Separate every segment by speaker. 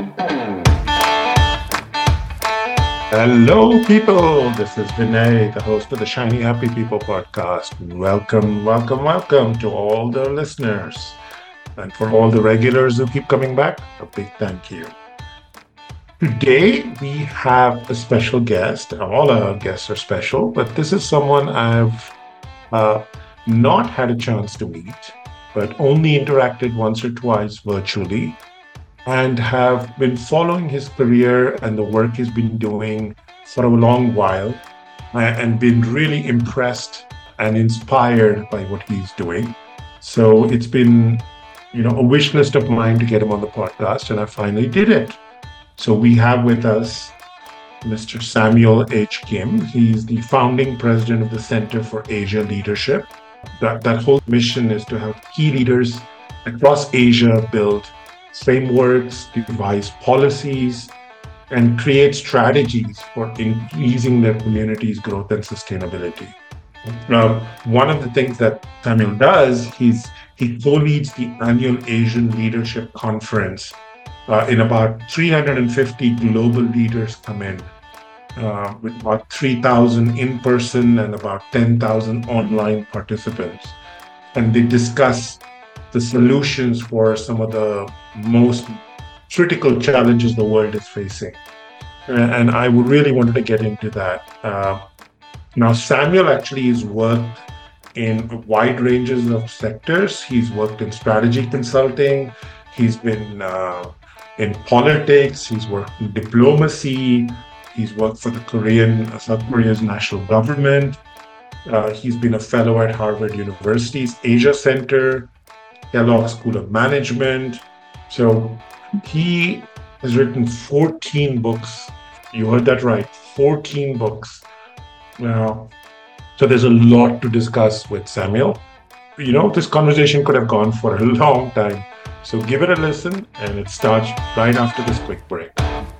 Speaker 1: Hello, people. This is Vinay, the host of the Shiny Happy People podcast. Welcome, welcome, welcome to all the listeners. And for all the regulars who keep coming back, a big thank you. Today, we have a special guest. All our guests are special, but this is someone I've uh, not had a chance to meet, but only interacted once or twice virtually and have been following his career and the work he's been doing for a long while and been really impressed and inspired by what he's doing. So it's been, a wish list of mine to get him on the podcast, and I finally did it. So we have with us Mr. Samuel H. Kim. He's the founding president of the Center for Asia Leadership. That whole mission is to help key leaders across Asia build frameworks, devise policies, and create strategies for increasing their community's growth and sustainability. Now, one of the things that Samuel does, he co-leads the annual Asian Leadership Conference. In about 350 global leaders come in, with about 3,000 in person and about 10,000 online participants. And they discuss the solutions for some of the most critical challenges the world is facing. And I really wanted to get into that. Now, Samuel actually has worked in wide ranges of sectors. He's worked in strategy consulting. He's been in politics. He's worked in diplomacy. He's worked for the South Korea's national government. He's been a fellow at Harvard University's Asia Center, Kellogg School of Management. So he has written 14 books. You heard that right, 14 books. So there's a lot to discuss with Samuel. This conversation could have gone for a long time. So give it a listen, and it starts right after this quick break.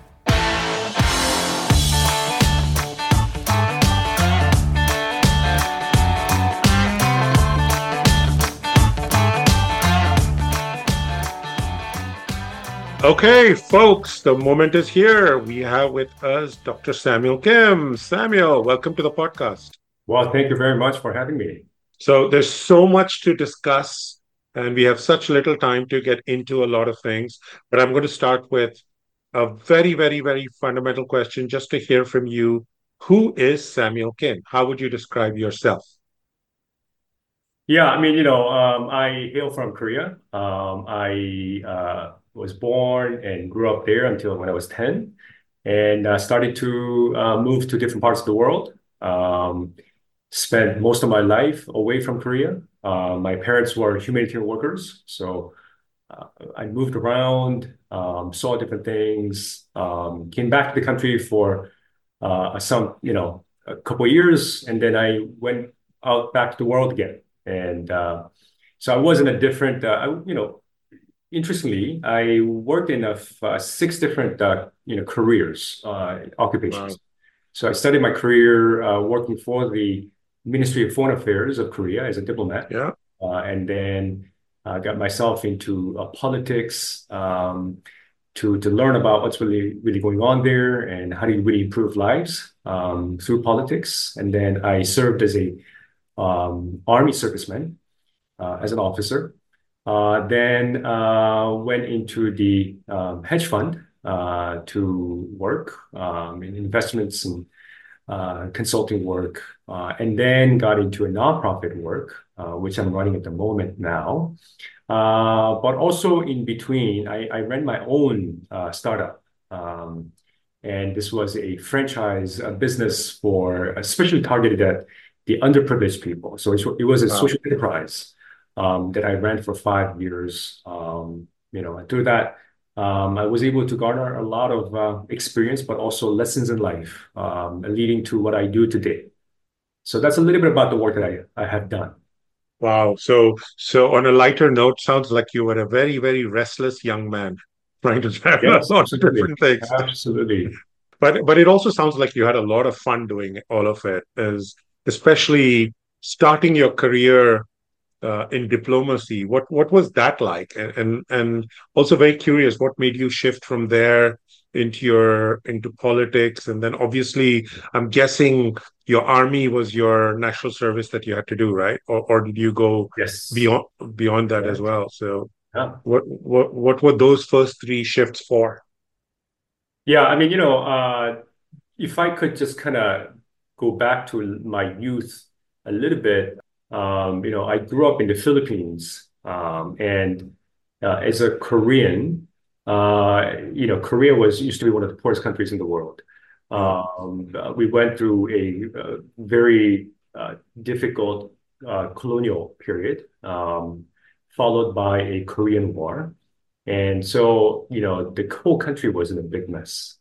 Speaker 1: Okay, folks, the moment is here. We have with us Dr. Samuel Kim. Samuel, welcome to the podcast.
Speaker 2: Well, thank you very much for having me.
Speaker 1: So there's so much to discuss, and we have such little time to get into a lot of things. But I'm going to start with a very, very, very fundamental question just to hear from you. Who is Samuel Kim? How would you describe yourself?
Speaker 2: Yeah, I hail from Korea. I was born and grew up there until when I was 10, and started to move to different parts of the world. Spent most of my life away from Korea. My parents were humanitarian workers, so I moved around, saw different things, came back to the country for a couple of years, and then I went out back to the world again. And so I was in a different, interestingly, I worked in six different, careers, occupations. Wow. So I started my career working for the Ministry of Foreign Affairs of Korea as a diplomat.
Speaker 1: Yeah.
Speaker 2: And then got myself into politics to learn about what's really, really going on there and how do you really improve lives through politics. And then I served as a Army serviceman as an officer. Then went into the hedge fund to work in investments and consulting work, and then got into a nonprofit work, which I'm running at the moment now. But also in between, I ran my own startup. And this was a franchise business for especially targeted at the underprivileged people. So it was a social enterprise that I ran for 5 years. And through that, I was able to garner a lot of experience, but also lessons in life, leading to what I do today. So that's a little bit about the work that I have done.
Speaker 1: Wow. So on a lighter note, sounds like you were a very, very restless young man trying to travel lots of different things.
Speaker 2: Absolutely.
Speaker 1: But it also sounds like you had a lot of fun doing all of it, especially starting your career in diplomacy. What was that like? And also very curious, what made you shift from there into politics? And then obviously, I'm guessing your army was your national service that you had to do, right? Or did you go
Speaker 2: Yes.
Speaker 1: beyond beyond that as
Speaker 2: Right.
Speaker 1: well? So
Speaker 2: Yeah.
Speaker 1: what were those first three shifts for?
Speaker 2: Yeah. I mean, if I could just kind of go back to my youth a little bit, I grew up in the Philippines, and as a Korean, Korea was used to be one of the poorest countries in the world.
Speaker 1: Yeah.
Speaker 2: We went through a very difficult colonial period, followed by a Korean War. And so, the whole country was in a big mess.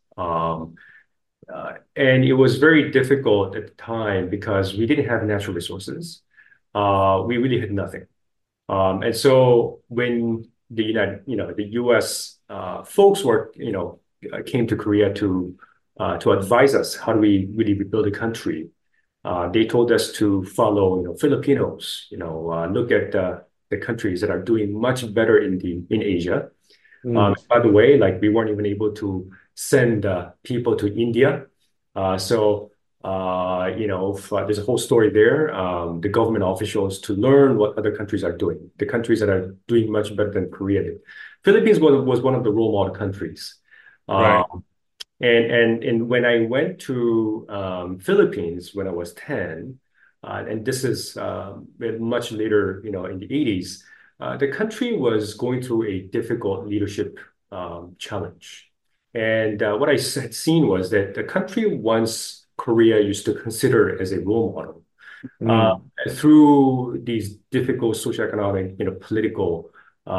Speaker 2: And it was very difficult at the time because we didn't have natural resources. We really had nothing. And so when the U.S. Folks came to Korea to advise us how do we really rebuild a country. They told us to follow, Filipinos, look at the countries that are doing much better in Asia.
Speaker 1: Mm,
Speaker 2: By the way, like we weren't even able to send people to India. So, there's a whole story there. The government officials to learn what other countries are doing, the countries that are doing much better than Korea did. Philippines was one of the role model countries.
Speaker 1: right.
Speaker 2: Um, and when I went to Philippines when I was 10, and this is much later, in the 80s, the country was going through a difficult leadership challenge. And what I had seen was that the country once Korea used to consider as a role model, uh,
Speaker 1: Mm,
Speaker 2: through these difficult socioeconomic, political,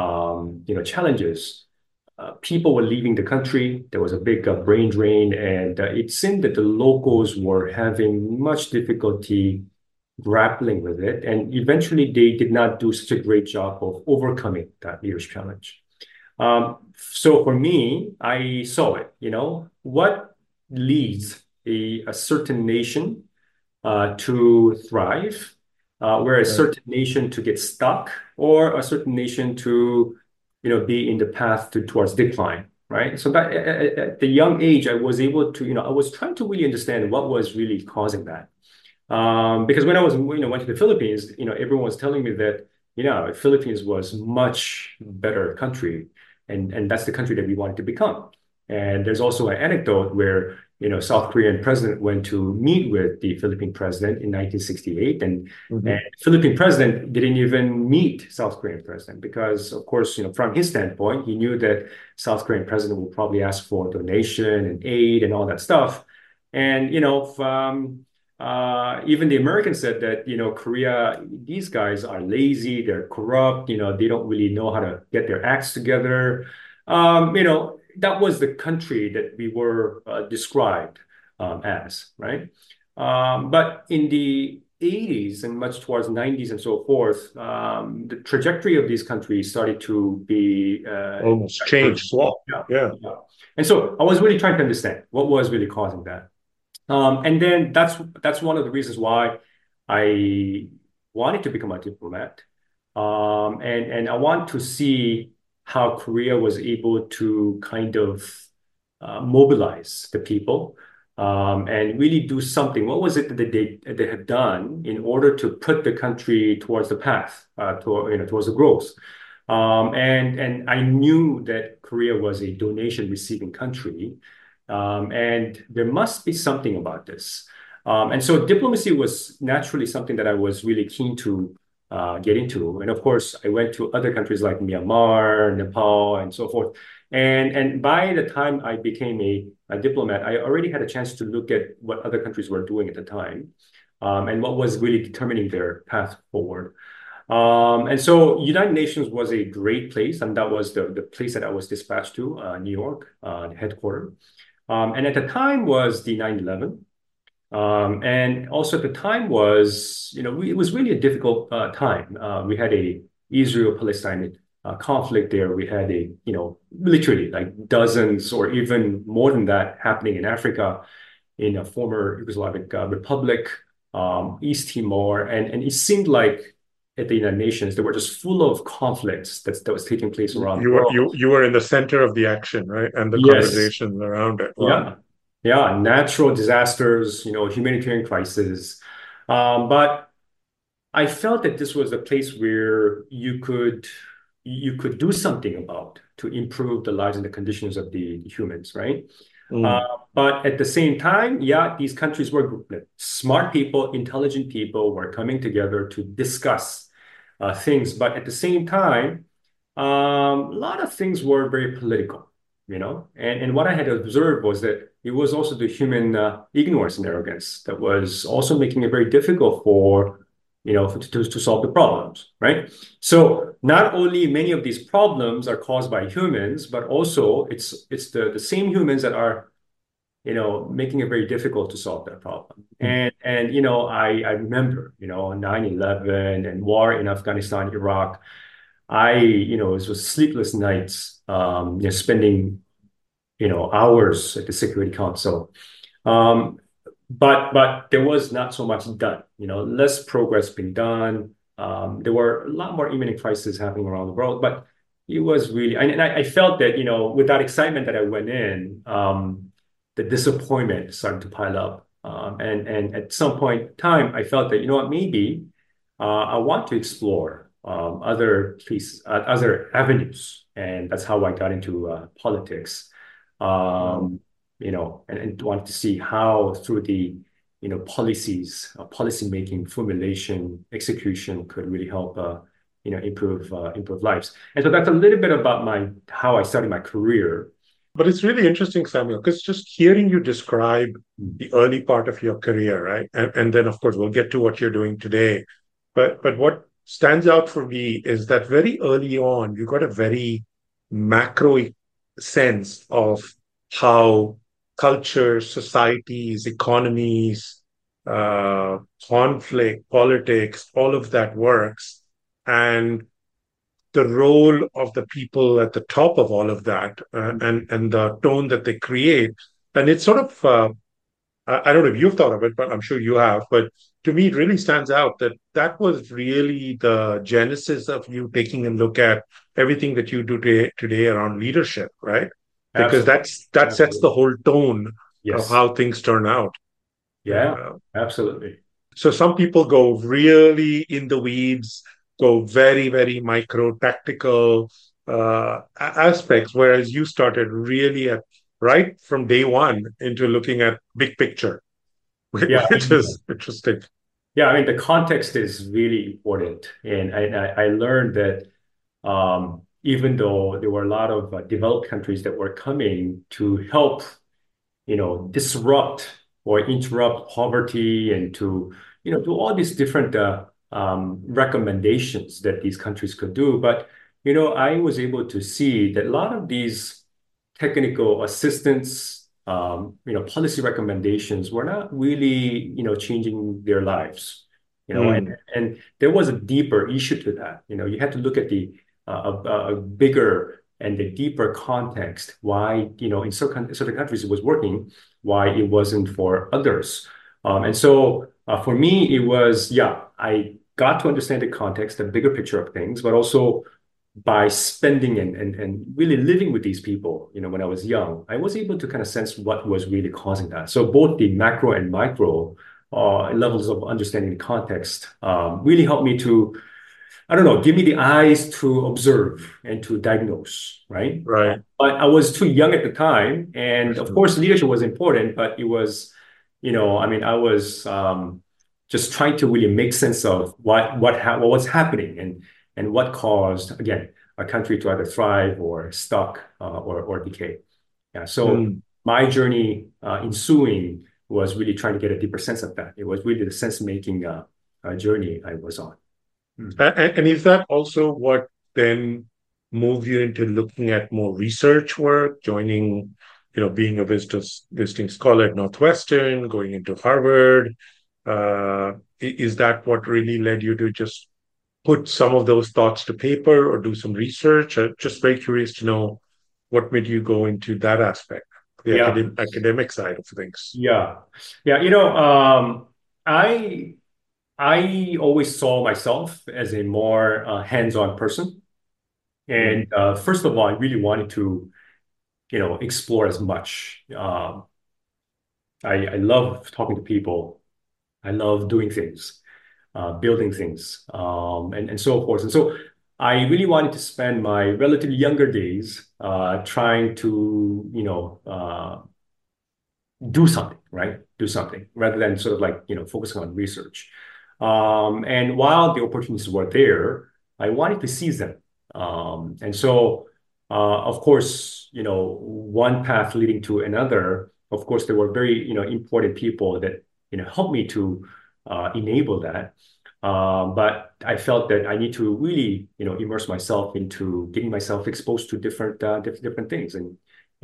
Speaker 2: challenges, people were leaving the country. There was a big brain drain, and it seemed that the locals were having much difficulty grappling with it. And eventually, they did not do such a great job of overcoming that leadership challenge. So for me, I saw it, what leads a certain nation to thrive, where a
Speaker 1: right.
Speaker 2: certain nation to get stuck, or a certain nation to, be in the path towards decline, right? So that at the young age, I was able to, I was trying to really understand what was really causing that. Because when I was, went to the Philippines, everyone was telling me that, Philippines was much better country, and that's the country that we wanted to become. And there's also an anecdote where, South Korean president went to meet with the Philippine president in 1968, and
Speaker 1: Mhm.
Speaker 2: Philippine president didn't even meet South Korean president because, of course, from his standpoint, he knew that South Korean president would probably ask for donation and aid and all that stuff. And, even the Americans said that, Korea, these guys are lazy, they're corrupt, they don't really know how to get their acts together. That was the country that we were described as, right? But in the 80s and much towards the 90s and so forth, the trajectory of these countries started to be
Speaker 1: Almost
Speaker 2: divergent.
Speaker 1: change swap.
Speaker 2: Yeah,
Speaker 1: Yeah.
Speaker 2: yeah. And so I was really trying to understand what was really causing that. And then that's one of the reasons why I wanted to become a diplomat. And I want to see how Korea was able to kind of mobilize the people, and really do something. What was it that they had done in order to put the country towards the path, towards the growth? And I knew that Korea was a donation receiving country, and there must be something about this. And so diplomacy was naturally something that I was really keen to get into. And of course, I went to other countries like Myanmar, Nepal, and so forth. And by the time I became a diplomat, I already had a chance to look at what other countries were doing at the time, and what was really determining their path forward. And so United Nations was a great place, and that was the place that I was dispatched to, New York, the headquarters. And at the time was the 9/11. And also at the time was, it was really a difficult time. We had a Israel-Palestine conflict there. We had literally like dozens or even more than that happening in Africa, in a former Yugoslavic republic, East Timor. And it seemed like at the United Nations that were just full of conflicts that was taking place around the
Speaker 1: You were
Speaker 2: world.
Speaker 1: you were in the center of the action, right? And the
Speaker 2: Yes.
Speaker 1: conversations around it. Wow.
Speaker 2: Yeah. Yeah. Natural disasters, humanitarian crisis. But I felt that this was a place where you could do something about to improve the lives and the conditions of the humans, right? Uh,
Speaker 1: Mm,
Speaker 2: but at the same time, yeah, these countries were smart people, intelligent people were coming together to discuss things. But at the same time, a lot of things were very political, and what I had observed was that it was also the human ignorance and arrogance that was also making it very difficult for, to solve the problems, right? So not only many of these problems are caused by humans, but also it's the same humans that are, making it very difficult to solve that problem.
Speaker 1: mm.
Speaker 2: And I remember, 9/11 and war in Afghanistan, Iraq. It was sleepless nights, spending, hours at the Security Council. Um, but there was not so much done, less progress being done. There were a lot more imminent crises happening around the world, but it was really, and I felt that, with that excitement that I went in, the disappointment started to pile up. And at some point in time, I felt that, what, maybe I want to explore other avenues. And that's how I got into politics.
Speaker 1: Wow.
Speaker 2: Um, and wanted to see how through the, policies, policy making, formulation, execution could really help, improve lives. And so that's a little bit about how I started my career.
Speaker 1: But it's really interesting, Samuel, because just hearing you describe the early part of your career, right? And then of course we'll get to what you're doing today. But what stands out for me is that very early on, you got a very macro sense of how cultures, societies, economies, uh, conflict, politics, all of that works. And the role of the people at the top of all of that, and the tone that they create. And it's sort of I don't know if you've thought of it, but I'm sure you have. But to me, it really stands out that that was really the genesis of you taking a look at everything that you do today around leadership, right? Because
Speaker 2: Absolutely.
Speaker 1: that sets the
Speaker 2: Absolutely.
Speaker 1: whole tone of
Speaker 2: Yes.
Speaker 1: how things turn out.
Speaker 2: Yeah,
Speaker 1: Uh,
Speaker 2: absolutely.
Speaker 1: so some people go really in the weeds, go very, very micro tactical aspects, whereas you started really at right from day one into looking at big picture,
Speaker 2: Yeah.
Speaker 1: which is interesting.
Speaker 2: Yeah, I mean, the context is really important. And I learned that even though there were a lot of developed countries that were coming to help, disrupt or interrupt poverty and to, do all these different recommendations that these countries could do. But, I was able to see that a lot of these technical assistance, policy recommendations were not really, changing their lives, and
Speaker 1: Mm,
Speaker 2: and there was a deeper issue to that. You had to look at the a bigger and the deeper context why, in certain countries it was working, why it wasn't for others. And so for me, it was, yeah, I got to understand the context, the bigger picture of things, but also by spending and really living with these people, when I was young, I was able to kind of sense what was really causing that. So both the macro and micro levels of understanding the context really helped me to, I don't know, give me the eyes to observe and to diagnose, right?
Speaker 1: right.
Speaker 2: But I was too young at the time, and of
Speaker 1: Mhm.
Speaker 2: course, leadership was important, but it was, I mean, I was just trying to really make sense of what was happening and what caused, again, a country to either thrive or stuck or decay. Yeah. So
Speaker 1: Mm.
Speaker 2: my journey ensuing was really trying to get a deeper sense of that. It was really the sense making journey I was on. Mm.
Speaker 1: And is that also what then moved you into looking at more research work, joining, being a visiting scholar at Northwestern, going into Harvard? Is that what really led you to just put some of those thoughts to paper or do some research? Just very curious to know what made you go into that aspect, the
Speaker 2: Yeah.
Speaker 1: academic side of things.
Speaker 2: Yeah. Yeah. I I always saw myself as a more hands-on person.
Speaker 1: Mm,
Speaker 2: And first of all, I really wanted to, explore as much. I love talking to people. I love doing things, building things, and so forth. And so I really wanted to spend my relatively younger days trying to, do something, right? Do something rather than sort of like, focusing on research. And while the opportunities were there, I wanted to seize them. And so, of course, one path leading to another, of course, there were very, important people that, helped me to enable that. But I felt that I need to really, immerse myself into getting myself exposed to different things. And,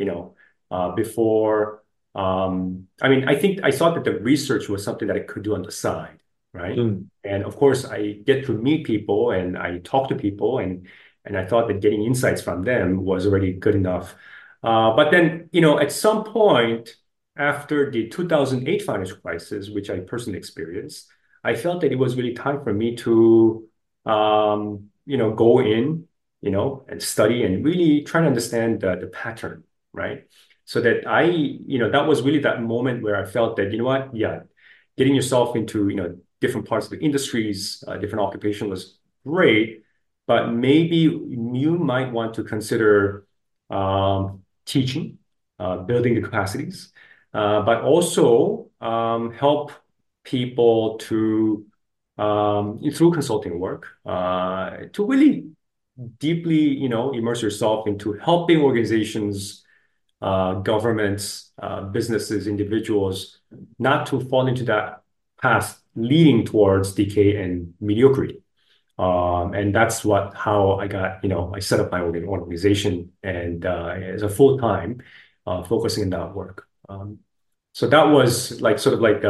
Speaker 2: before I mean, I think I thought that the research was something that I could do on the side, right?
Speaker 1: mm,
Speaker 2: And of course, I get to meet people and I talk to people, and I thought that getting insights from them was already good enough. But then, at some point after the 2008 financial crisis, which I personally experienced, I felt that it was really time for me to, go in, and study and really try to understand the pattern, right? So that that was really that moment where I felt that, what, yeah, getting yourself into, different parts of the industries, different occupation was great, but maybe you might want to consider teaching, building the capacities, but also help people to through consulting work to really deeply, immerse yourself into helping organizations, governments, businesses, individuals, not to fall into that path leading towards decay and mediocrity. And that's how I got, I set up my organization and as a full time, focusing on that work. So that was like sort of like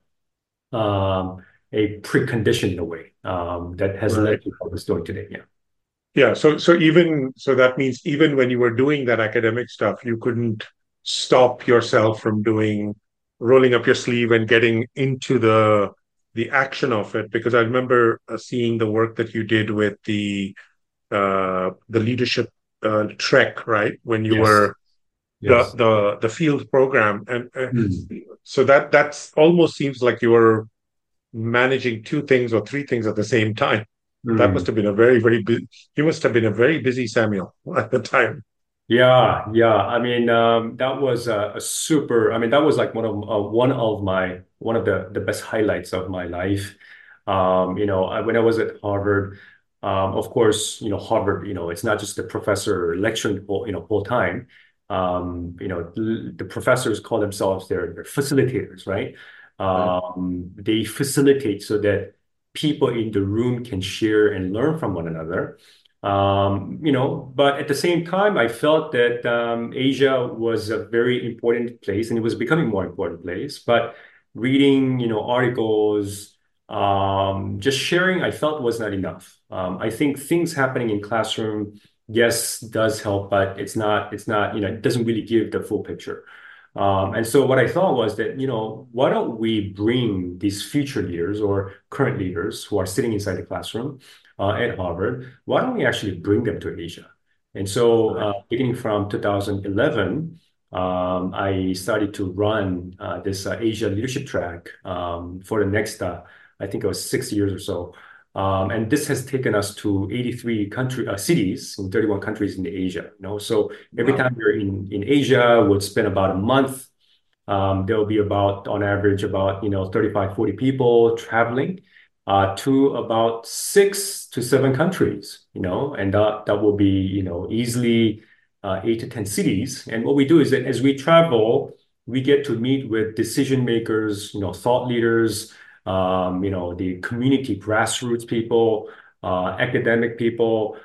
Speaker 2: a precondition in a way that has
Speaker 1: right.
Speaker 2: led to what I was doing today. Yeah.
Speaker 1: Yeah. So that means even when you were doing that academic stuff, you couldn't stop yourself from rolling up your sleeve and getting into the action of it. Because I remember seeing the work that you did with the leadership trek, right? When you
Speaker 2: Yes.
Speaker 1: were
Speaker 2: Yes.
Speaker 1: the field program, and
Speaker 2: Mm.
Speaker 1: so that's almost seems like you were managing two things or three things at the same time. That must
Speaker 2: Mm.
Speaker 1: have been a very busy. You must have been a very busy Samuel at the time.
Speaker 2: Yeah, yeah. I mean, that was a super. I mean, that was like one of the best highlights of my life. When I was at Harvard, of course, Harvard, it's not just the professor lecturing whole time. The professors call themselves they're facilitators, right?
Speaker 1: Right.
Speaker 2: They facilitate so that people in the room can share and learn from one another. But at the same time, I felt that Asia was a very important place, and it was becoming more important place. But reading, articles, just sharing, I felt was not enough. I think things happening in classroom, yes, does help, but it's not, it doesn't really give the full picture. And so what I thought was that, why don't we bring these future leaders or current leaders who are sitting inside the classroom at Harvard, why don't we actually bring them to Asia? And so
Speaker 1: Right.
Speaker 2: beginning from 2011, I started to run this Asia leadership track for the next, I think it was 6 years or so. And this has taken us to 83 cities in 31 countries in Asia. So every
Speaker 1: Wow.
Speaker 2: time we're in Asia, we'd spend about a month. There will be about, on average, about 35, 40 people traveling to about 6 to 7 countries. And that will be easily 8 to 10 cities. And what we do is that as we travel, we get to meet with decision makers, thought leaders, the community grassroots people, academic people.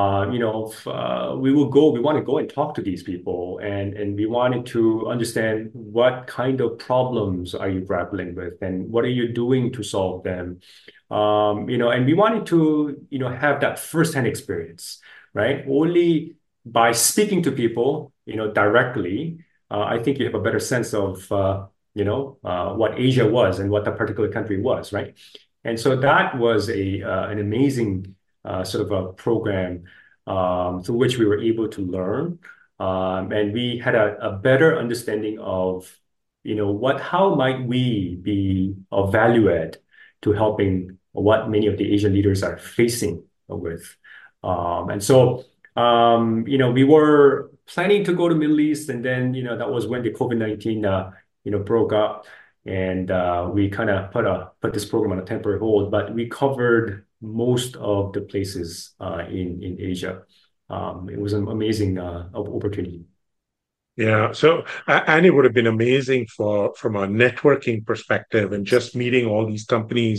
Speaker 2: We want to go and talk to these people, and we wanted to understand what kind of problems are you grappling with, and what are you doing to solve them. And we wanted to, have that firsthand experience, right? Only by speaking to people, directly, I think you have a better sense of, what Asia was and what that particular country was, right? And so that was an amazing sort of a program through which we were able to learn. And we had a better understanding of, how might we be of value add to helping what many of the Asian leaders are facing with. And so, we were planning to go to Middle East, and then, that was when the COVID-19, broke up, and we kind of put this program on a temporary hold, but we covered most of the places in Asia. It was an amazing opportunity.
Speaker 1: Yeah. So, and it would have been amazing from a networking perspective and just meeting all these companies.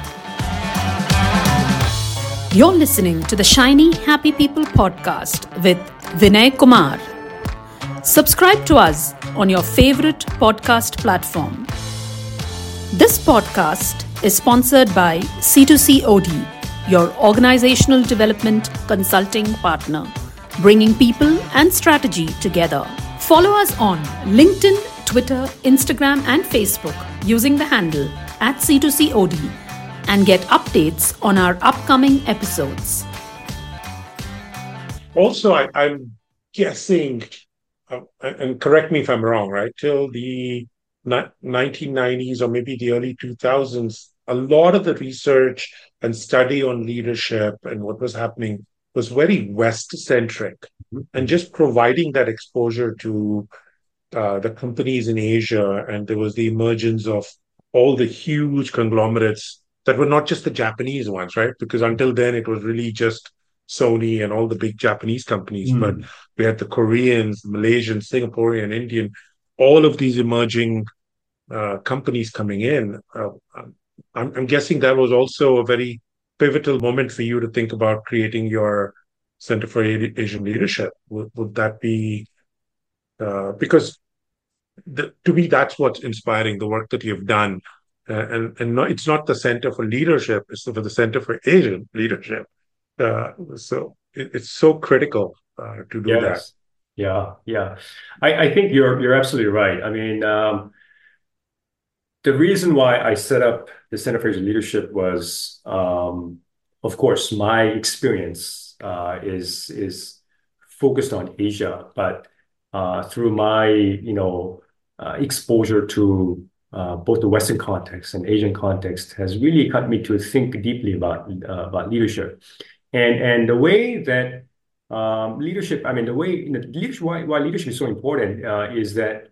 Speaker 3: You're listening to the Shiny Happy People podcast with Vinay Kumar. Subscribe to us on your favorite podcast platform. This podcast is sponsored by C2C OD, your organizational development consulting partner, bringing people and strategy together. Follow us on LinkedIn, Twitter, Instagram, and Facebook using the handle @C2COD and get updates on our upcoming episodes.
Speaker 1: Also, I'm guessing, and correct me if I'm wrong, right? Till the 1990s or maybe the early 2000s, a lot of the research and study on leadership and what was happening was very West-centric. And just providing that exposure to the companies in Asia, and there was the emergence of all the huge conglomerates that were not just the Japanese ones, right? Because until then, it was really just Sony and all the big Japanese companies. But we had the Koreans, Malaysians, Singaporean, Indian, all of these emerging companies coming in. I'm guessing that was also a very pivotal moment for you to think about creating your Center for Asian Leadership. Would that be because to me, that's what's inspiring the work that you've done. And no, it's not the Center for Leadership, it's for the Center for Asian Leadership. So it's so critical to do that.
Speaker 2: Yes. Yeah. I think you're absolutely right. I mean, the reason why I set up the Center for Asian Leadership was, of course, my experience is focused on Asia, but through my exposure to both the Western context and Asian context has really got me to think deeply about leadership, and the way that leadership. I mean, the way leadership. Why leadership is so important is that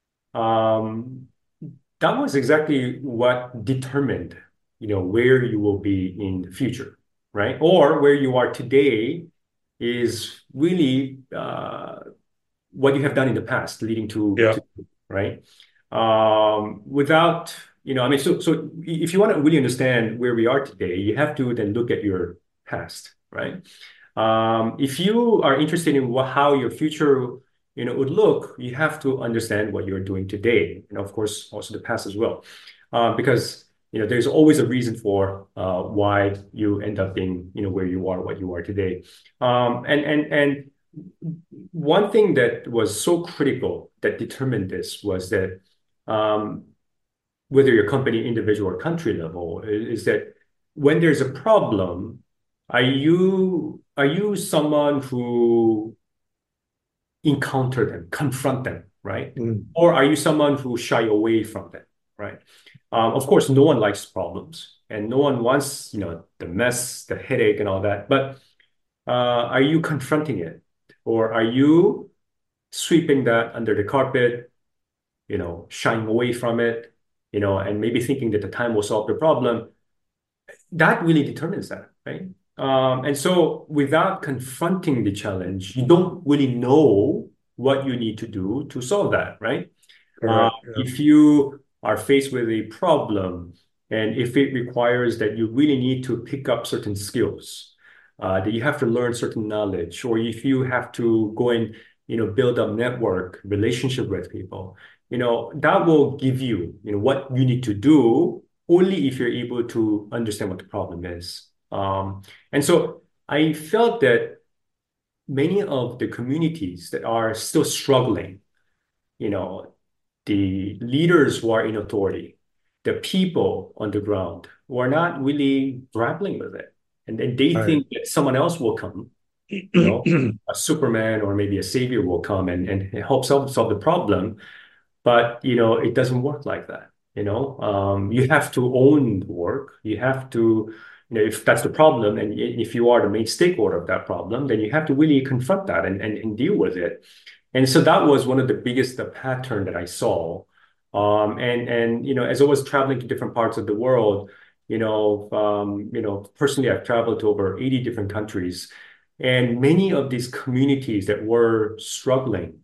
Speaker 2: that was exactly what determined where you will be in the future, right? Or where you are today is really what you have done in the past, leading to right? Without, I mean, so if you want to really understand where we are today, you have to then look at your past, right? If you are interested in how your future, would look, you have to understand what you're doing today, and of course, also the past as well, because there's always a reason for why you end up being, where you are, what you are today, and one thing that was so critical that determined this was that whether your company, individual, or country level, is that when there's a problem, are you someone who encounter them, confront them, right? Or are you someone who shy away from them, right? Of course, no one likes problems, and no one wants, the mess, the headache, and all that. But are you confronting it, or are you sweeping that under the carpet, shying away from it, and maybe thinking that the time will solve the problem? That really determines that, right? And so without confronting the challenge, you don't really know what you need to do to solve that, right? If you are faced with a problem, and if it requires that you really need to pick up certain skills, that you have to learn certain knowledge, or if you have to go and, build up network relationship with people, that will give you, what you need to do only if you're able to understand what the problem is. And so I felt that many of the communities that are still struggling, the leaders who are in authority, the people on the ground were not really grappling with it. And then they
Speaker 1: Right.
Speaker 2: think that someone else will come, a Superman or maybe a savior will come and help solve the problem. But it doesn't work like that. You have to own the work. You have to, if that's the problem, and if you are the main stakeholder of that problem, then you have to really confront that and deal with it. And so that was one of the biggest pattern that I saw. And as I was traveling to different parts of the world, personally, I've traveled to over 80 different countries, and many of these communities that were struggling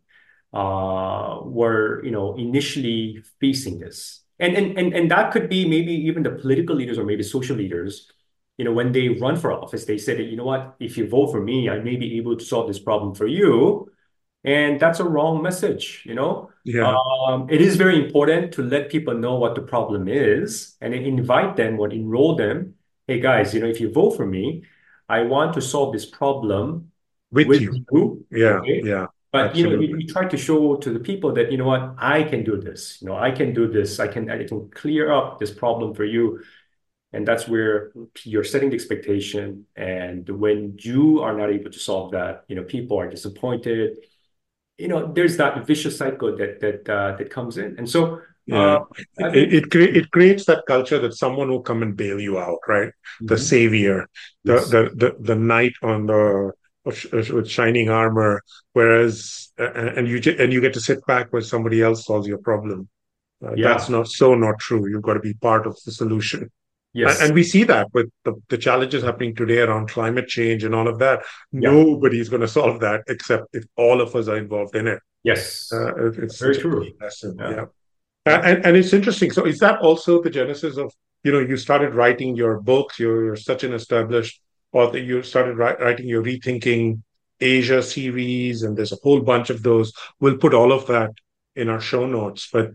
Speaker 2: were initially facing this, and that could be maybe even the political leaders or maybe social leaders. When they run for office, they say that, what, if you vote for me, I may be able to solve this problem for you. And that's a wrong message.
Speaker 1: Yeah.
Speaker 2: It is very important to let people know what the problem is and invite them or enroll them. Hey guys, if you vote for me, I want to solve this problem
Speaker 1: With
Speaker 2: with
Speaker 1: you.
Speaker 2: you.
Speaker 1: Yeah.
Speaker 2: Okay.
Speaker 1: Yeah.
Speaker 2: But
Speaker 1: Absolutely.
Speaker 2: you try to show to the people that, what, I can do this. I can do this. I can clear up this problem for you. And that's where you're setting the expectation. And when you are not able to solve that, people are disappointed. There's that vicious cycle that comes in. And so
Speaker 1: Yeah.
Speaker 2: I've been.
Speaker 1: It creates that culture that someone will come and bail you out, right? The
Speaker 2: Mhm.
Speaker 1: savior,
Speaker 2: Yes.
Speaker 1: the knight on the with shining armor, whereas and you get to sit back while somebody else solves your problem. That's
Speaker 2: Yeah.
Speaker 1: not true. You've got to be part of the solution.
Speaker 2: Yes.
Speaker 1: And we see that with the challenges happening today around climate change and all of that.
Speaker 2: Yeah.
Speaker 1: Nobody's going to solve that except if all of us are involved in it.
Speaker 2: Yes.
Speaker 1: It's
Speaker 2: Very
Speaker 1: such a key
Speaker 2: true.
Speaker 1: lesson.
Speaker 2: Yeah.
Speaker 1: Yeah.
Speaker 2: Yeah.
Speaker 1: And it's interesting. So is that also the genesis of, you started writing your books, you're such an established author, you started writing your Rethinking Asia series, and there's a whole bunch of those. We'll put all of that in our show notes, but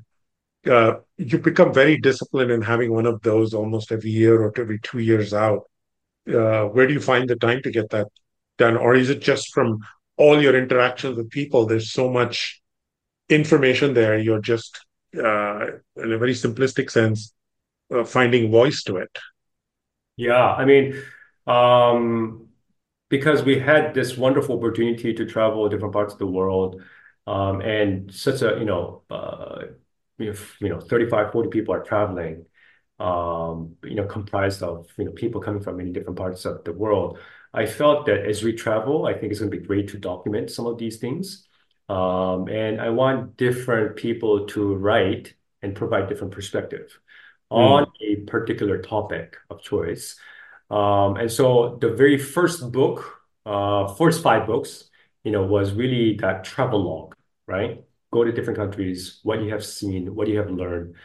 Speaker 1: you become very disciplined in having one of those almost every year or every 2 years out. Where do you find the time to get that done? Or is it just from all your interactions with people? There's so much information there. You're just, in a very simplistic sense, finding voice to it.
Speaker 2: Yeah. I mean, um, because we had this wonderful opportunity to travel different parts of the world, and such a, 35, 40 people are traveling, comprised of, people coming from many different parts of the world. I felt that as we travel, I think it's going to be great to document some of these things. And I want different people to write and provide different perspective on
Speaker 1: Mm,
Speaker 2: a particular topic of choice. And so the very first book, first five books, was really that travel log, right? Go to different countries, what you have seen, what you have learned,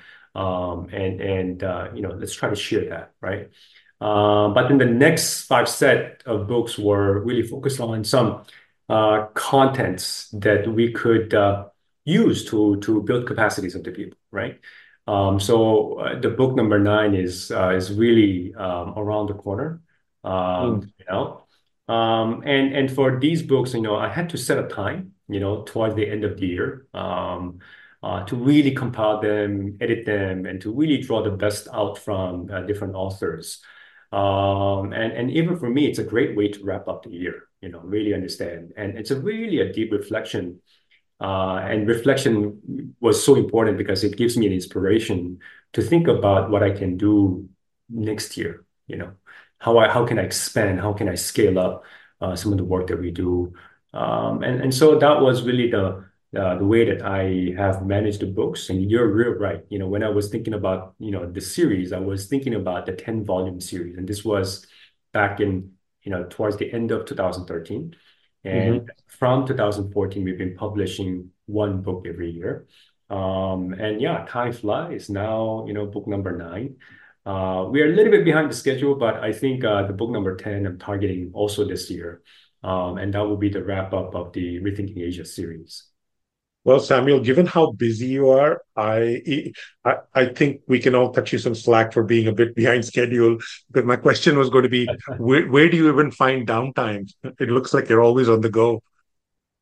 Speaker 2: and let's try to share that, right? But then the next five set of books were really focused on some contents that we could use to build capacities of the people, right? So the book number nine is really around the corner,
Speaker 1: mm,
Speaker 2: you know. And for these books, I had to set a time, towards the end of the year, to really compile them, edit them, and to really draw the best out from different authors. And even for me, it's a great way to wrap up the year, really understand. And it's a really a deep reflection. And reflection was so important because it gives me an inspiration to think about what I can do next year. How can I expand? How can I scale up some of the work that we do? And so that was really the way that I have managed the books. And you're real right. When I was thinking about the series, I was thinking about the 10-volume series, and this was back in towards the end of 2013. And
Speaker 1: mhm.
Speaker 2: from 2014, we've been publishing one book every year. And yeah, time flies now, book number nine. We are a little bit behind the schedule, but I think the book number 10 I'm targeting also this year. And that will be the wrap up of the Rethinking Asia series.
Speaker 1: Well, Samuel, given how busy you are, I think we can all cut you some slack for being a bit behind schedule. Because my question was going to be, where do you even find downtime? It looks like you're always on the go.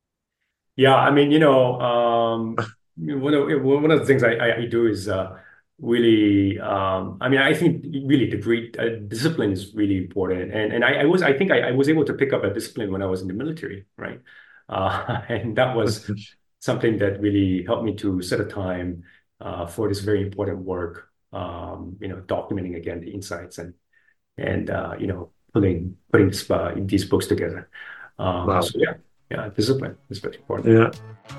Speaker 2: Yeah, I mean, one of the things I do is really, I mean, I think really the great discipline is really important. And I think I was able to pick up a discipline when I was in the military, right? And that was something that really helped me to set a time for this very important work, documenting again the insights and putting these books together.
Speaker 1: Wow.
Speaker 2: So yeah, discipline is very important.
Speaker 1: Yeah.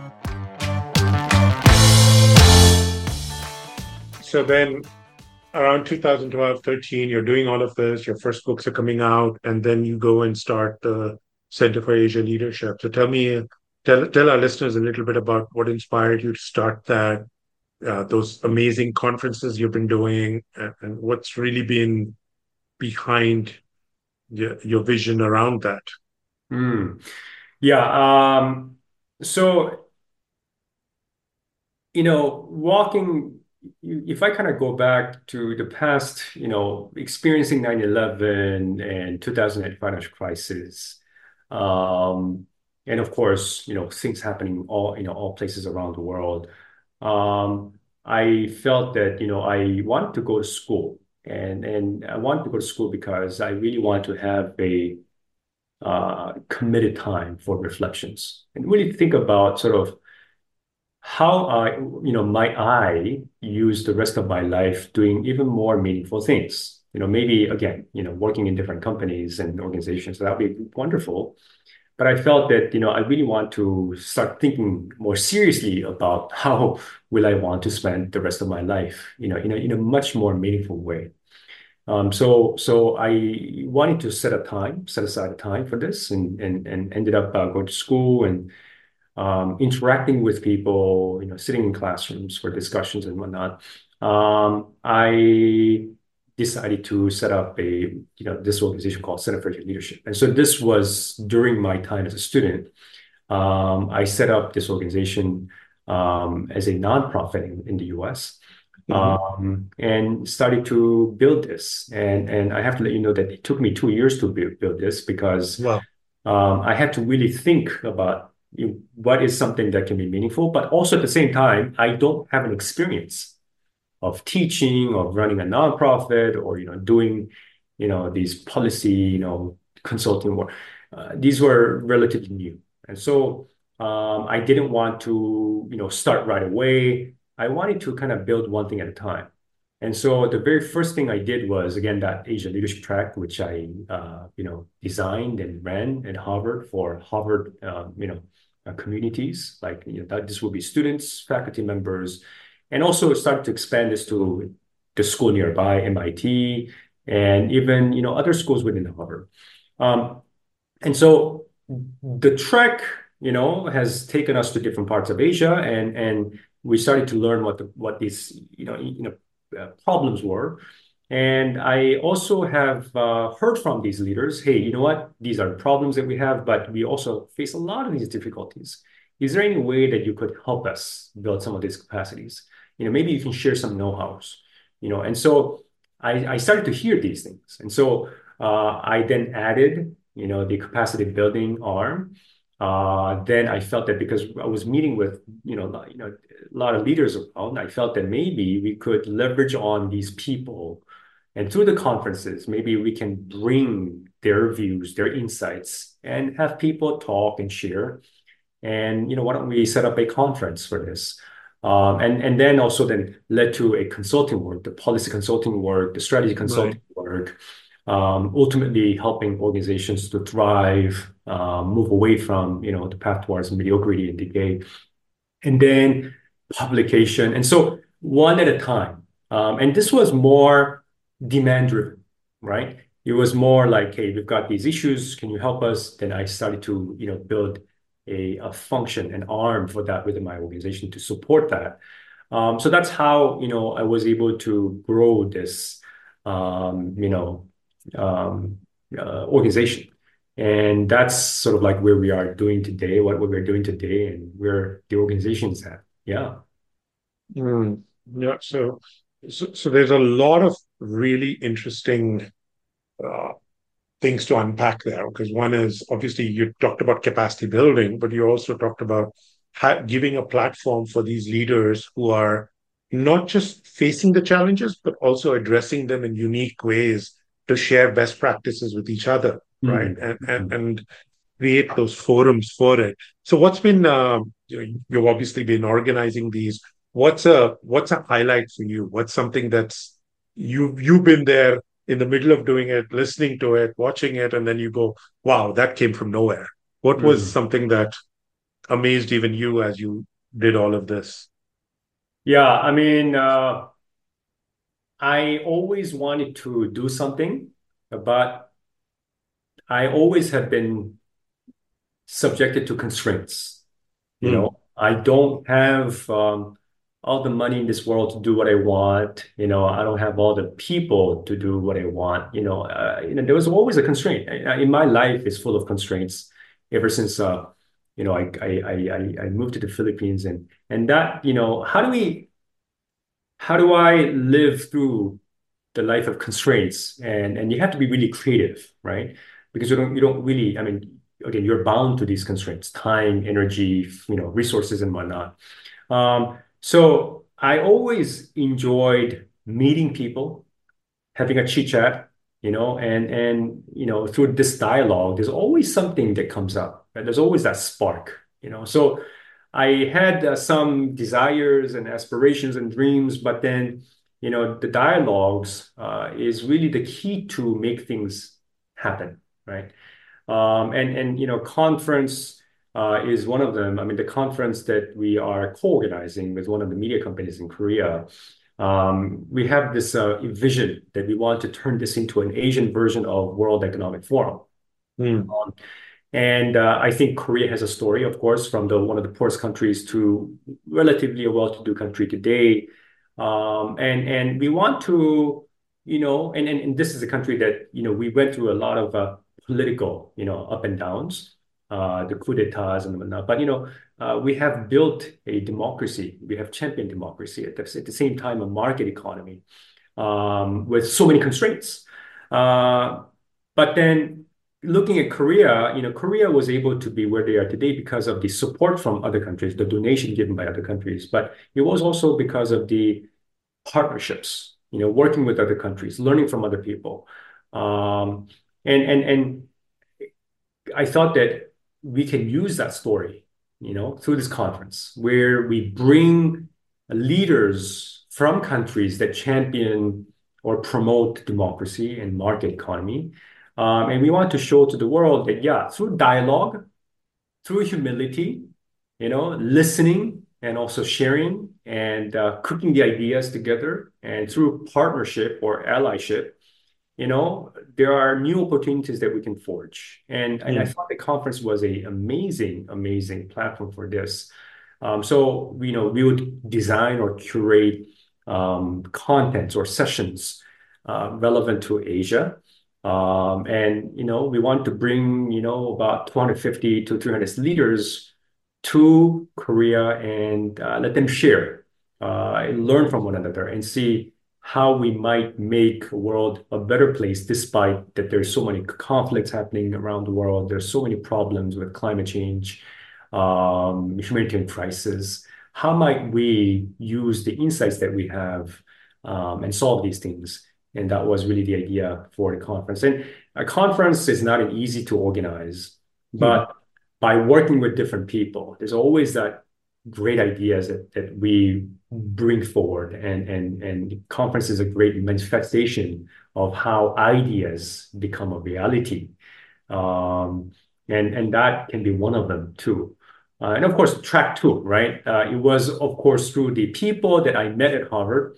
Speaker 1: So then around 2012, 13, you're doing all of this, your first books are coming out, and then you go and start the Center for Asia Leadership. So tell our listeners a little bit about what inspired you to start that, those amazing conferences you've been doing, and what's really been behind your vision around that.
Speaker 2: Mm. Yeah. So, walking, if I kind of go back to the past, experiencing 9/11 and 2008 financial crisis, and of course, things happening all places around the world. I felt that, I wanted to go to school and I wanted to go to school because I really want to have a committed time for reflections and really think about sort of how might I use the rest of my life doing even more meaningful things. Maybe again, working in different companies and organizations, that would be wonderful. But I felt that, I really want to start thinking more seriously about how will I want to spend the rest of my life, in a much more meaningful way. So I wanted to set aside a time for this and ended up going to school and interacting with people, sitting in classrooms for discussions and whatnot. I decided to set up this organization called Center for Leadership. And so this was during my time as a student. I set up this organization as a nonprofit in the US. And started to build this. And I have to let you know that it took me 2 years to build this because
Speaker 1: Wow.
Speaker 2: I had to really think about what is something that can be meaningful, but also at the same time, I don't have an experience of teaching, of running a nonprofit, or doing these policy consulting work. These were relatively new, and so I didn't want to start right away. I wanted to kind of build one thing at a time. And so the very first thing I did was, again, that Asia Leadership Track, which I designed and ran at Harvard for Harvard communities. Like that this will be students, faculty members, and also started to expand this to the school nearby, MIT, and even other schools within Harvard. And so the track has taken us to different parts of Asia, and we started to learn what these problems were. And I also have heard from these leaders, hey, you know what? These are problems that we have, but we also face a lot of these difficulties. Is there any way that you could help us build some of these capacities? Maybe you can share some know-hows, And so I started to hear these things. And so I then added, the capacity building arm. Then I felt that because I was meeting with, a lot of leaders around, I felt that maybe we could leverage on these people. And through the conferences, maybe we can bring their views, their insights, and have people talk and share. And, why don't we set up a conference for this? And then also then led to a consulting work, the policy consulting work, the strategy consulting work, ultimately helping organizations to thrive, move away from, the path towards mediocrity and decay, and then publication. And so one at a time. And this was more demand-driven, right? It was more like, hey, we've got these issues. Can you help us? Then I started to, build a function, an arm for that within my organization to support that. So that's how, I was able to grow this, organization. And that's sort of like where we are doing today, what we're doing today, and where the organization is at. Yeah.
Speaker 1: Yeah. So there's a lot of really interesting things to unpack there, because one is obviously you talked about capacity building, but you also talked about giving a platform for these leaders who are not just facing the challenges, but also addressing them in unique ways to share best practices with each other, right?
Speaker 2: Mm, mm.
Speaker 1: And create those forums for it. So what's been you've obviously been organizing these. What's a highlight for you? What's something that's you've been there in the middle of doing it, listening to it, watching it, and then you go, wow, that came from nowhere. What was
Speaker 2: Mm.
Speaker 1: something that amazed even you as you did all of this?
Speaker 2: Yeah, I mean, I always wanted to do something, but I always have been subjected to constraints. You
Speaker 1: Hmm.
Speaker 2: know, I don't have all the money in this world to do what I want. You know, I don't have all the people to do what I want. There was always a constraint. In my life is full of constraints ever since I moved to the Philippines, and that, how do I live through the life of constraints? And you have to be really creative, right? Because you don't really, I mean, again, you're bound to these constraints, time, energy, resources and whatnot. So I always enjoyed meeting people, having a chit chat, and through this dialogue, there's always something that comes up. Right? There's always that spark. So I had some desires and aspirations and dreams, but then, the dialogues is really the key to make things happen, right? And conference is one of them. I mean, the conference that we are co-organizing with one of the media companies in Korea, we have this vision that we want to turn this into an Asian version of World Economic Forum.
Speaker 1: Hmm.
Speaker 2: And I think Korea has a story, of course, from the one of the poorest countries to relatively a well-to-do country today. And we want to, and this is a country that, we went through a lot of political, up and downs, the coup d'etats and whatnot. But, we have built a democracy. We have championed democracy at the same time, a market economy with so many constraints. But then looking at Korea, Korea was able to be where they are today because of the support from other countries, the donation given by other countries. But it was also because of the partnerships, working with other countries, learning from other people. And I thought that we can use that story, through this conference where we bring leaders from countries that champion or promote democracy and market economy. And we want to show to the world that, yeah, through dialogue, through humility, listening and also sharing and cooking the ideas together, and through partnership or allyship, there are new opportunities that we can forge. And I
Speaker 1: Hmm.
Speaker 2: thought the conference was a amazing, amazing platform for this. So, we would design or curate contents or sessions relevant to Asia. And, we want to bring, about 250 to 300 leaders to Korea and let them share, learn from one another, and see how we might make the world a better place, despite that there's so many conflicts happening around the world. There's so many problems with climate change, humanitarian crisis. How might we use the insights that we have and solve these things? And that was really the idea for the conference. And a conference is not an easy to organize,
Speaker 1: Hmm.
Speaker 2: but by working with different people, there's always that great ideas that we bring forward, and conference is a great manifestation of how ideas become a reality. Um, and that can be one of them too. And of course, track two, right? It was, of course, through the people that I met at Harvard.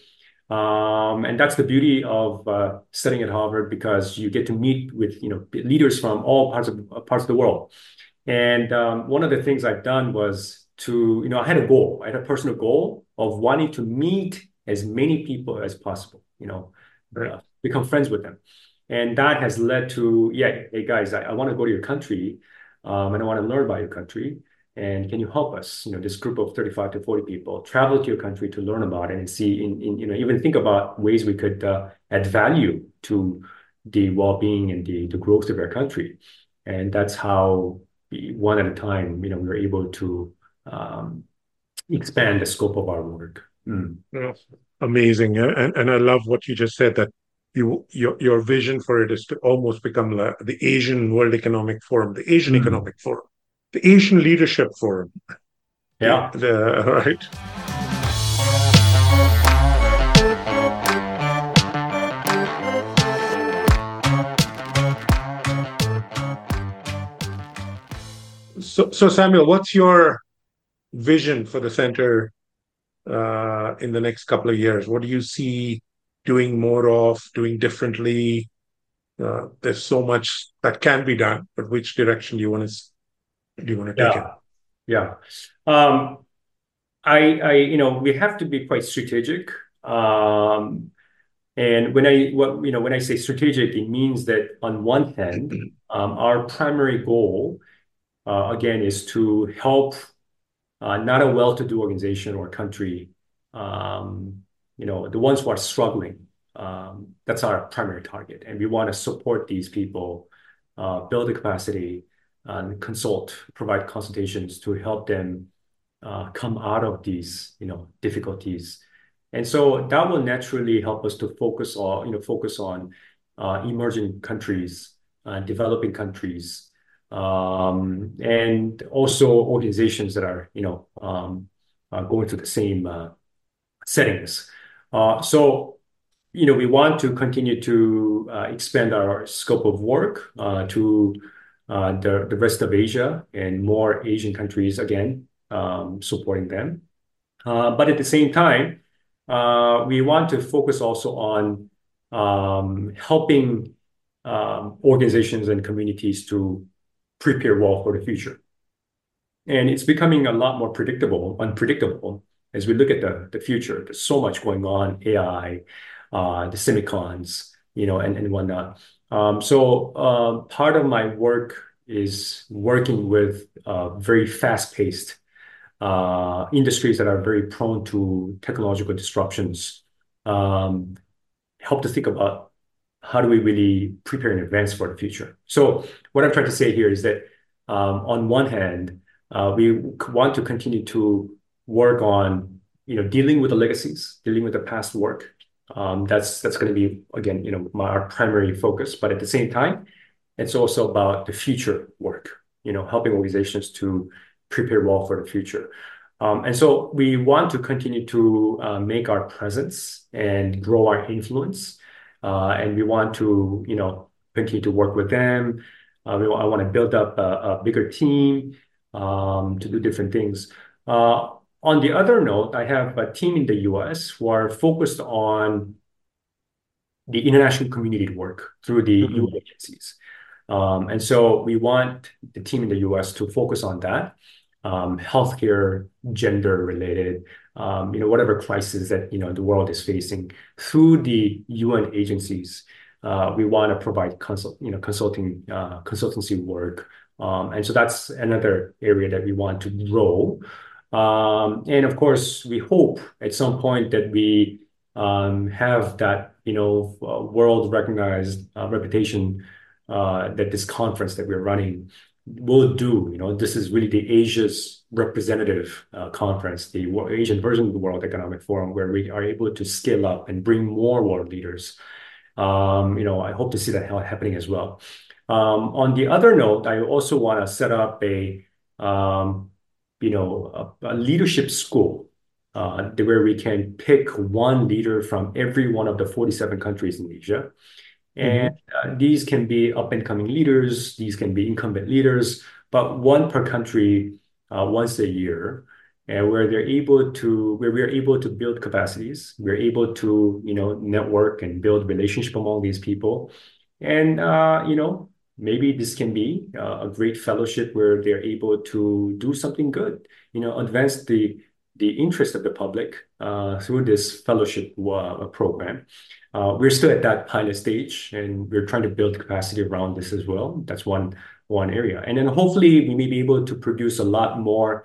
Speaker 2: And that's the beauty of studying at Harvard, because you get to meet with, leaders from all parts of the world. And one of the things I've done was to, I had a goal. I had a personal goal of wanting to meet as many people as possible,
Speaker 1: Right.
Speaker 2: become friends with them. And that has led to, yeah, hey guys, I want to go to your country, and I want to learn about your country. And can you help us, this group of 35 to 40 people, travel to your country to learn about it and see, even think about ways we could add value to the well-being and the growth of our country. And that's how, one at a time, we were able to expand the scope of our work. Mm.
Speaker 1: Yeah. Amazing. Yeah. And I love what you just said, that your vision for it is to almost become like the Asian World Economic Forum, the Asian
Speaker 2: Mm.
Speaker 1: Economic Forum, the Asian Leadership Forum.
Speaker 2: Yeah.
Speaker 1: Right. So Samuel, what's your vision for the center in the next couple of years? What do you see doing more of, doing differently? There's so much that can be done, but which direction do you want to take it?
Speaker 2: Yeah. Yeah. Um, we have to be quite strategic. Um, and when I say strategic, it means that on one hand, our primary goal, again, is to help not a well-to-do organization or country, the ones who are struggling. That's our primary target, and we want to support these people, build the capacity, and provide consultations to help them come out of these, difficulties. And so that will naturally help us to focus on emerging countries, developing countries, and also organizations that are, going through the same settings. So, we want to continue to expand our scope of work to the rest of Asia and more Asian countries again, supporting them. But at the same time, we want to focus also on helping organizations and communities to prepare well for the future. And it's becoming a lot more unpredictable as we look at the future. There's so much going on, AI, the semicons, and whatnot. So part of my work is working with very fast-paced industries that are very prone to technological disruptions. Help to think about how do we really prepare in advance for the future. So what I'm trying to say here is that on one hand, we want to continue to work on dealing with the legacies, dealing with the past work. That's going to be, again, our primary focus. But at the same time, it's also about the future work, helping organizations to prepare well for the future. And so we want to continue to make our presence and grow our influence. And we want to, continue to work with them. I want to build up a bigger team to do different things. On the other note, I have a team in the US who are focused on the international community work through the UN agencies. And so we want the team in the US to focus on that, healthcare, gender related, whatever crisis that, the world is facing through the UN agencies. We want to provide consultancy work. And so that's another area that we want to grow. And of course, we hope at some point that we have that, world recognized reputation that this conference that we're running will do. This is really the Asia's representative conference, the Asian version of the World Economic Forum, where we are able to scale up and bring more world leaders. I hope to see that happening as well. On the other note, I also want to set up a leadership school where we can pick one leader from every one of the 47 countries in Asia. And these can be up-and-coming leaders, these can be incumbent leaders, but one per country once a year, and where we are able to build capacities, we're able to network and build relationship among these people, and maybe this can be a great fellowship where they're able to do something good, advance the interest of the public through this fellowship program. We're still at that pilot stage, and we're trying to build capacity around this as well. That's one area. And then hopefully we may be able to produce a lot more,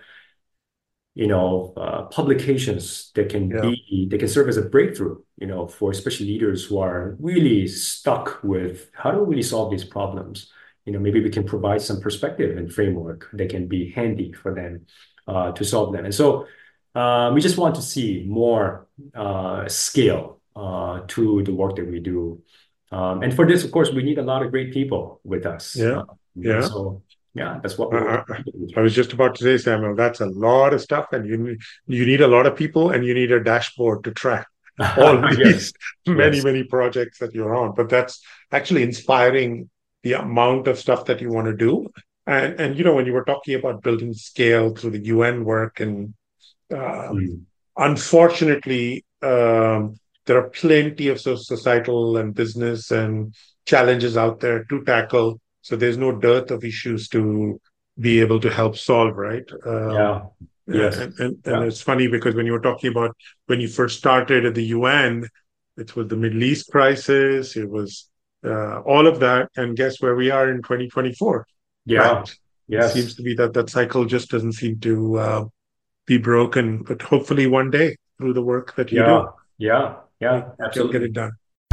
Speaker 2: publications that can serve as a breakthrough, for especially leaders who are really stuck with how do we really solve these problems. Maybe we can provide some perspective and framework that can be handy for them to solve them. And so we just want to see more scale to the work that we do. And for this, of course, we need a lot of great people with us.
Speaker 1: Yeah.
Speaker 2: And
Speaker 1: Yeah.
Speaker 2: so, yeah, that's what
Speaker 1: I,
Speaker 2: we're
Speaker 1: I I was just about to say, Samuel, that's a lot of stuff, and you need a lot of people, and you need a dashboard to track all
Speaker 2: Yes,
Speaker 1: these many,
Speaker 2: yes.
Speaker 1: many projects that you're on. But that's actually inspiring, the amount of stuff that you want to do. And when you were talking about building scale through the UN work, and
Speaker 2: Mm.
Speaker 1: unfortunately, there are plenty of societal and business and challenges out there to tackle. So there's no dearth of issues to be able to help solve, right?
Speaker 2: Yeah, yes.
Speaker 1: And
Speaker 2: Yeah.
Speaker 1: it's funny because when you were talking about when you first started at the UN, it was the Middle East crisis, it was all of that, and guess where we are in 2024, right?
Speaker 2: Yeah.
Speaker 1: It seems
Speaker 2: Yes.
Speaker 1: to be that that cycle just doesn't seem to be broken, but hopefully one day through the work that you do,
Speaker 2: Yeah. Yeah. Yeah.
Speaker 1: you'll get
Speaker 2: Absolutely.
Speaker 1: it done.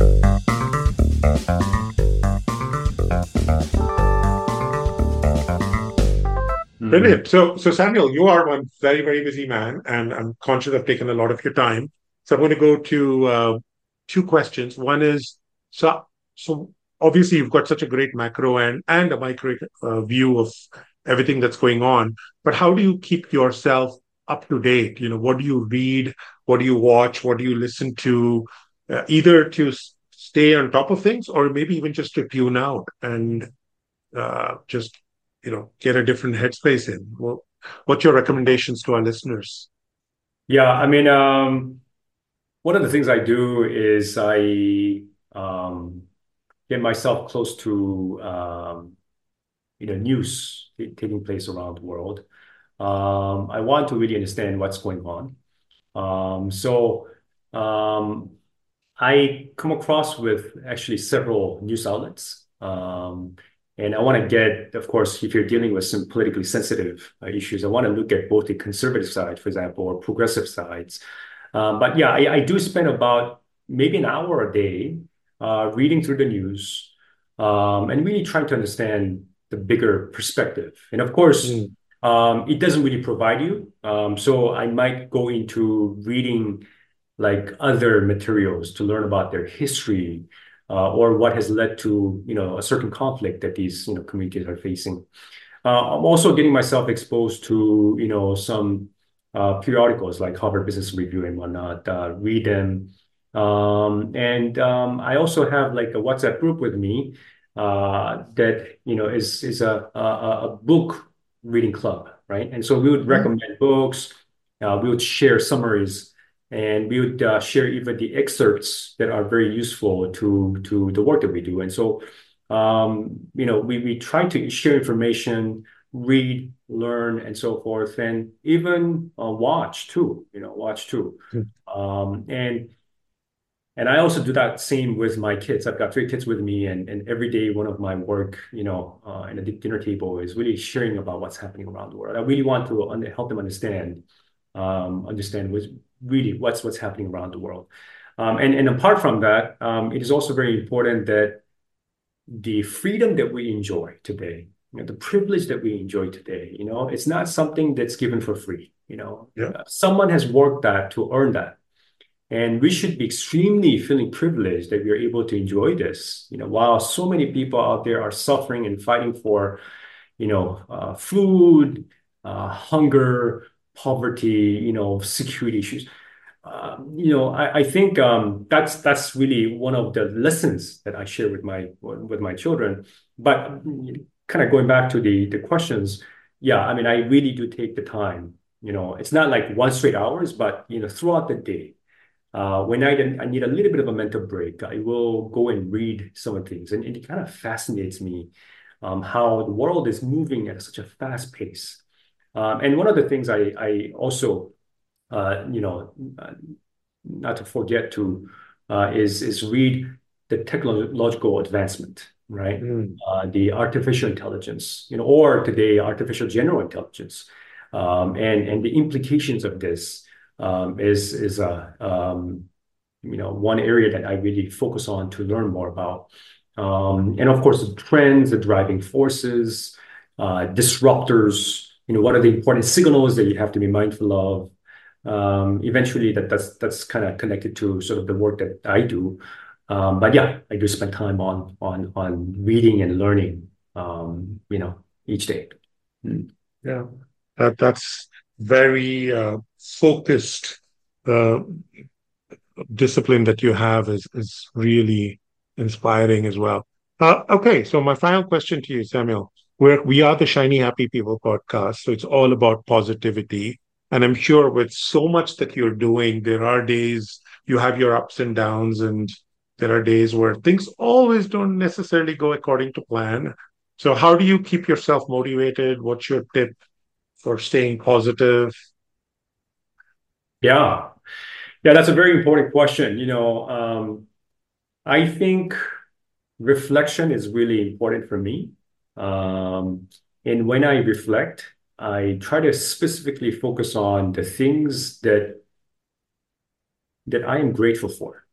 Speaker 2: Mm.
Speaker 1: Brilliant. So Samuel, you are one very, very busy man, and I'm conscious I've taken a lot of your time. So I'm going to go to two questions. One is, so obviously you've got such a great macro and a micro view of everything that's going on, but how do you keep yourself up to date? What do you read? What do you watch? What do you listen to? Either to stay on top of things, or maybe even just to tune out and just get a different headspace in. Well, what's your recommendations to our listeners?
Speaker 2: Yeah. I mean, one of the things I do is I get myself close to news taking place around the world. I want to really understand what's going on. So I come across with actually several news outlets. And I want to get, of course, if you're dealing with some politically sensitive issues, I want to look at both the conservative side, for example, or progressive sides. But yeah, I do spend about maybe an hour a day reading through the news and really trying to understand the bigger perspective. And of course,
Speaker 1: Mm,
Speaker 2: it doesn't really provide you. So I might go into reading like other materials to learn about their history or what has led to a certain conflict that these communities are facing. I'm also getting myself exposed to some periodicals like Harvard Business Review and whatnot. Read them, and I also have like a WhatsApp group with me that is a book reading club, right? And so we would
Speaker 1: mm,
Speaker 2: recommend books. We would share summaries, and we would share even the excerpts that are very useful to the work that we do. And so, we try to share information, read, learn, and so forth, and even watch too. Watch too.
Speaker 1: mm.
Speaker 2: Um, and and I also do that same with my kids. I've got three kids with me, and every day one of my work, in the dinner table is really sharing about what's happening around the world. I really want to help them understand what's happening around the world. And apart from that, it is also very important that the freedom that we enjoy today, the privilege that we enjoy today, it's not something that's given for free.
Speaker 1: Yeah.
Speaker 2: Someone has worked that to earn that. And we should be extremely feeling privileged that we are able to enjoy this, while so many people out there are suffering and fighting for, food, hunger, poverty, security issues. I think that's really one of the lessons that I share with my children. But kind of going back to the questions, yeah, I mean, I really do take the time. It's not like one straight hours, but throughout the day. When I need a little bit of a mental break, I will go and read some of the things, and it kind of fascinates me how the world is moving at such a fast pace. And one of the things I also, not to forget to, is read the technological advancement, right?
Speaker 1: Mm.
Speaker 2: The artificial intelligence, or today artificial general intelligence, and the implications of this is one area that I really focus on to learn more about. And of course, the trends, the driving forces, disruptors. What are the important signals that you have to be mindful of? Eventually, that's kind of connected to sort of the work that I do. But yeah, I do spend time on reading and learning, each day.
Speaker 1: Yeah, that's very focused uh, discipline that you have is really inspiring as well. Okay, so my final question to you, Samuel. We are the Shiny Happy People podcast, so it's all about positivity. And I'm sure with so much that you're doing, there are days you have your ups and downs, and there are days where things always don't necessarily go according to plan. So how do you keep yourself motivated? What's your tip for staying positive?
Speaker 2: Yeah. Yeah, that's a very important question. I think reflection is really important for me. And when I reflect, I try to specifically focus on the things that I am grateful for.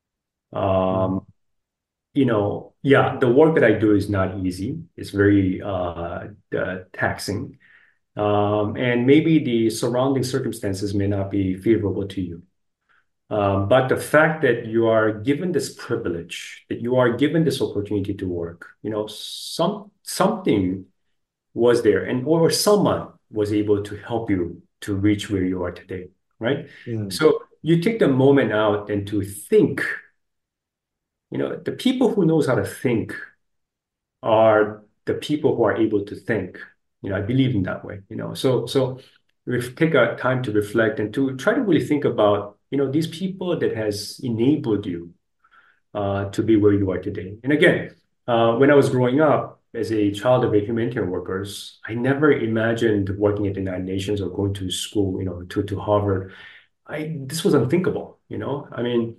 Speaker 2: Yeah, the work that I do is not easy. It's very taxing. And maybe the surrounding circumstances may not be favorable to you. But the fact that you are given this privilege, that you are given this opportunity to work, something was there, or someone was able to help you to reach where you are today, right?
Speaker 1: Mm.
Speaker 2: So you take the moment out and to think. The people who knows how to think are the people who are able to think. I believe in that way. So we take a time to reflect and to try to really think about these people that has enabled you to be where you are today. And again, when I was growing up as a child of a humanitarian workers, I never imagined working at the United Nations or going to school, to Harvard. This was unthinkable. I mean,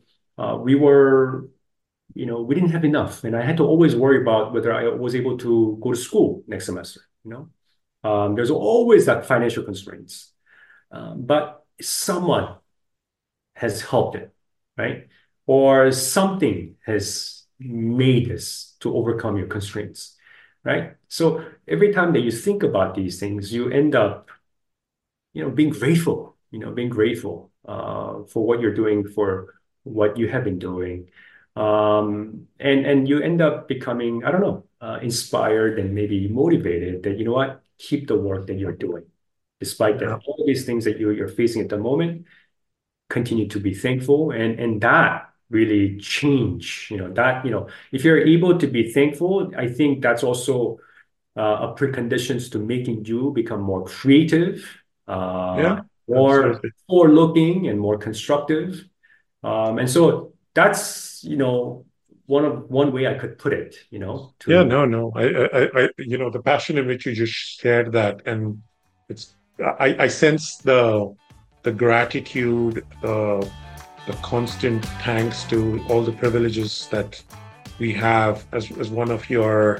Speaker 2: we didn't have enough, and I had to always worry about whether I was able to go to school next semester. There's always that financial constraints, but someone has helped it, right? Or something has made this to overcome your constraints, right? So every time that you think about these things, you end up, being grateful, for what you're doing, for what you have been doing. And you end up becoming, I don't know, inspired and maybe motivated that, keep the work that you're doing. Despite that, all these things that you're facing at the moment, continue to be thankful, and that really change, if you're able to be thankful, I think that's also a preconditions to making you become more creative, more forward-looking and more constructive. And so that's, one way I could put it,
Speaker 1: No. The passion in which you just shared that, and I sense the gratitude, the constant thanks to all the privileges that we have as one of your,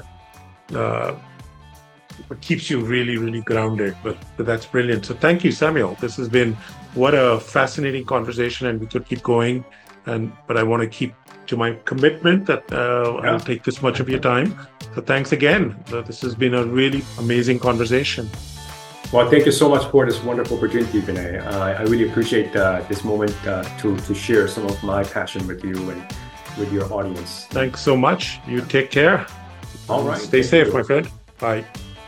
Speaker 1: what keeps you really, really grounded. But that's brilliant. So thank you, Samuel. This has been what a fascinating conversation, and we could keep going. But I want to keep to my commitment that I'll take this much of your time. So thanks again. This has been a really amazing conversation.
Speaker 2: Well, thank you so much for this wonderful opportunity, Vinay. I really appreciate this moment to share some of my passion with you and with your audience.
Speaker 1: Thanks so much. You take care.
Speaker 2: All right.
Speaker 1: Stay safe, my friend. Bye.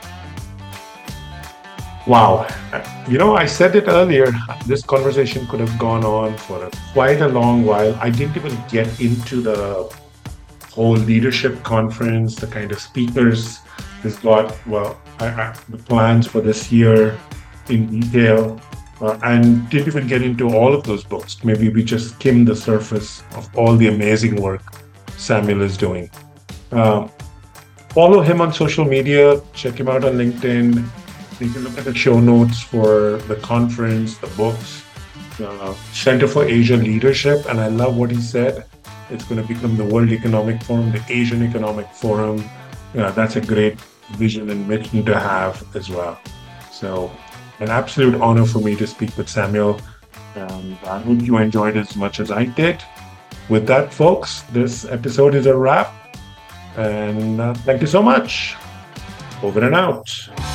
Speaker 1: Wow. I said it earlier, this conversation could have gone on for quite a long while. I didn't even get into the whole leadership conference, the kind of speakers he's got, the plans for this year in detail, and didn't even get into all of those books. Maybe we just skimmed the surface of all the amazing work Samuel is doing. Follow him on social media, check him out on LinkedIn. You can look at the show notes for the conference, the books, the Center for Asian Leadership. And I love what he said. It's going to become the World Economic Forum, the Asian Economic Forum. That's a great vision and mission to have as well. So an absolute honor for me to speak with Samuel. I hope you enjoyed as much as I did. With that, folks, this episode is a wrap. And thank you so much. Over and out.